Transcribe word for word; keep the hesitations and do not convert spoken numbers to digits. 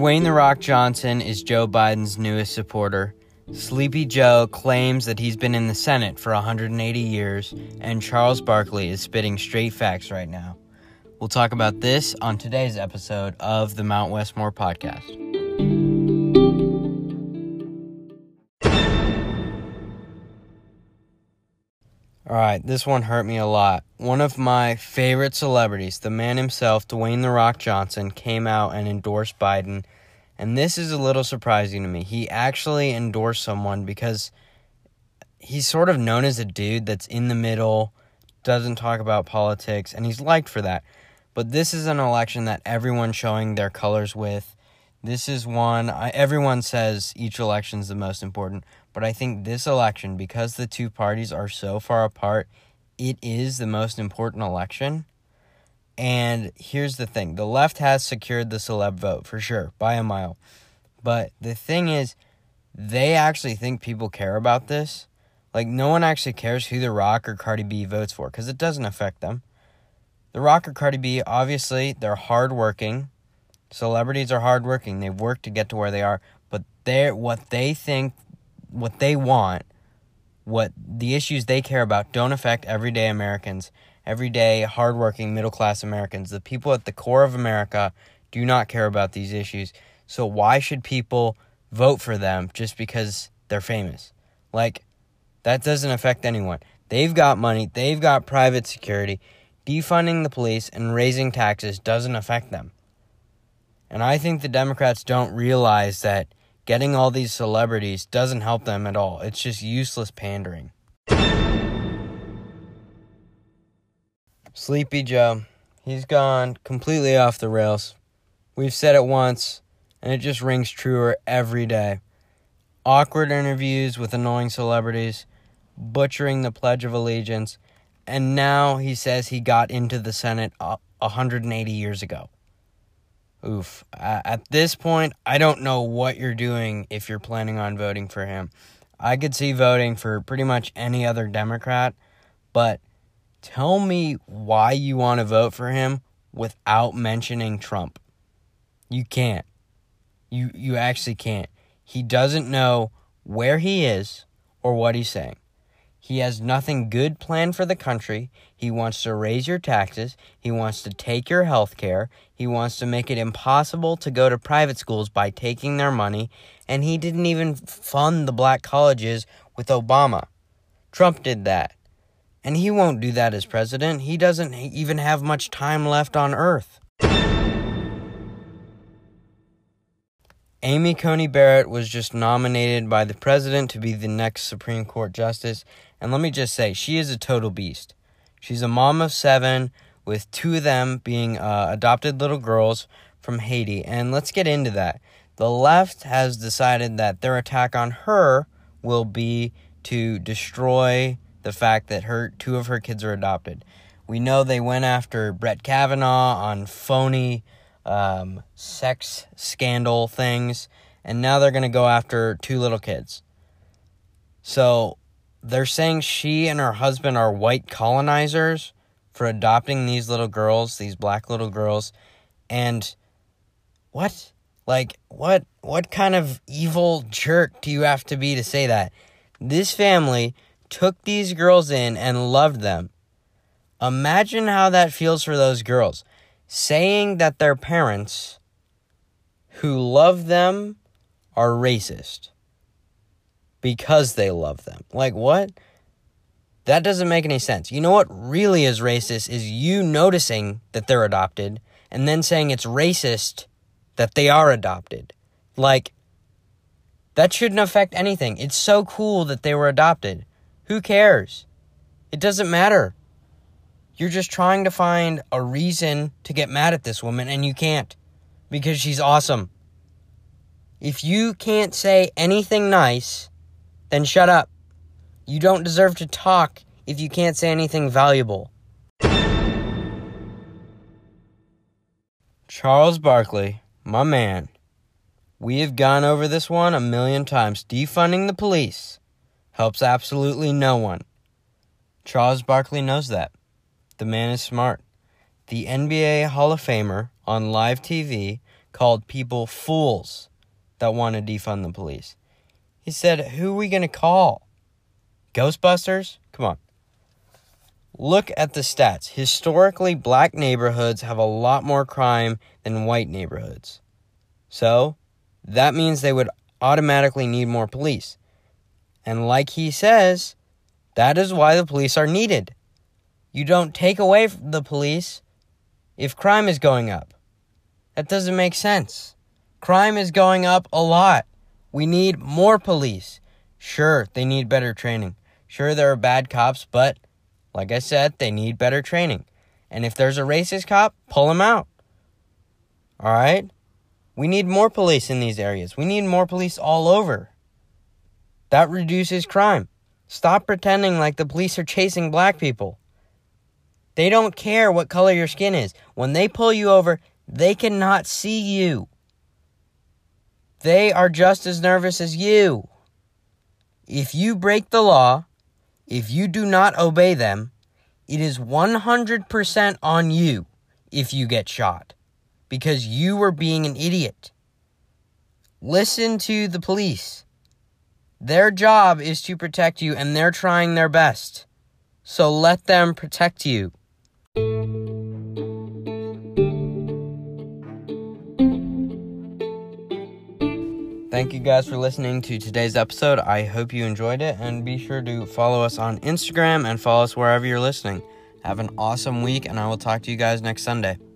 Dwayne "The Rock" Johnson is Joe Biden's newest supporter. Sleepy Joe claims that he's been in the Senate for one hundred eighty years, and Charles Barkley is spitting straight facts right now. We'll talk about this on today's episode of the Mount Westmore Podcast. Alright, this one hurt me a lot. One of my favorite celebrities, the man himself, Dwayne "The Rock" Johnson, came out and endorsed Biden. And this is a little surprising to me. He actually endorsed someone because he's sort of known as a dude that's in the middle, doesn't talk about politics, and he's liked for that. But this is an election that everyone's showing their colors with. This is one, I, everyone says each election is the most important, but I think this election, because the two parties are so far apart, it is the most important election. And here's the thing, the left has secured the celeb vote for sure, by a mile. But the thing is, they actually think people care about this. Like, no one actually cares who The Rock or Cardi B votes for, because it doesn't affect them. The Rock or Cardi B, obviously, they're hardworking. Celebrities are hardworking. They've worked to get to where they are. But they're what they think, what they want, what the issues they care about don't affect everyday Americans, everyday, hardworking, middle-class Americans. The people at the core of America do not care about these issues. So why should people vote for them just because they're famous? Like, that doesn't affect anyone. They've got money. They've got private security. Defunding the police and raising taxes doesn't affect them. And I think the Democrats don't realize that getting all these celebrities doesn't help them at all. It's just useless pandering. Sleepy Joe, he's gone completely off the rails. We've said it once, and it just rings truer every day. Awkward interviews with annoying celebrities, butchering the Pledge of Allegiance, and now he says he got into the Senate one hundred eighty years ago. Oof. Uh, at this point, I don't know what you're doing if you're planning on voting for him. I could see voting for pretty much any other Democrat, but tell me why you want to vote for him without mentioning Trump. You can't. You you actually can't. He doesn't know where he is or what he's saying. He has nothing good planned for the country. He wants to raise your taxes. He wants to take your health care. He wants to make it impossible to go to private schools by taking their money. And he didn't even fund the black colleges with Obama. Trump did that. And he won't do that as president. He doesn't even have much time left on Earth. Amy Coney Barrett was just nominated by the president to be the next Supreme Court justice. And let me just say, she is a total beast. She's a mom of seven, with two of them being uh, adopted little girls from Haiti. And let's get into that. The left has decided that their attack on her will be to destroy the fact that her two of her kids are adopted. We know they went after Brett Kavanaugh on phony um, sex scandal things, and now they're going to go after two little kids. So they're saying she and her husband are white colonizers for adopting these little girls, these black little girls. And what? Like, what? What kind of evil jerk do you have to be to say that? This family took these girls in and loved them. Imagine how that feels for those girls. Saying that their parents who love them are racist because they love them. Like, what? That doesn't make any sense. You know what really is racist is you noticing that they're adopted and then saying it's racist that they are adopted. Like, that shouldn't affect anything. It's so cool that they were adopted. Who cares? It doesn't matter. You're just trying to find a reason to get mad at this woman, and you can't, because she's awesome. If you can't say anything nice, then shut up. You don't deserve to talk if you can't say anything valuable. Charles Barkley, my man. We have gone over this one a million times. Defunding the police helps absolutely no one. Charles Barkley knows that. The man is smart. The N B A Hall of Famer on live T V called people fools that want to defund the police. He said, who are we going to call? Ghostbusters? Come on. Look at the stats. Historically, black neighborhoods have a lot more crime than white neighborhoods. So, that means they would automatically need more police. And like he says, that is why the police are needed. You don't take away the police if crime is going up. That doesn't make sense. Crime is going up a lot. We need more police. Sure, they need better training. Sure, there are bad cops, but like I said, they need better training. And if there's a racist cop, pull him out. All right? We need more police in these areas. We need more police all over. That reduces crime. Stop pretending like the police are chasing black people. They don't care what color your skin is. When they pull you over, they cannot see you. They are just as nervous as you. If you break the law, if you do not obey them, it is one hundred percent on you if you get shot. Because you were being an idiot. Listen to the police. Their job is to protect you, and they're trying their best. So let them protect you. Thank you guys for listening to today's episode. I hope you enjoyed it, and be sure to follow us on Instagram and follow us wherever you're listening. Have an awesome week, and I will talk to you guys next Sunday.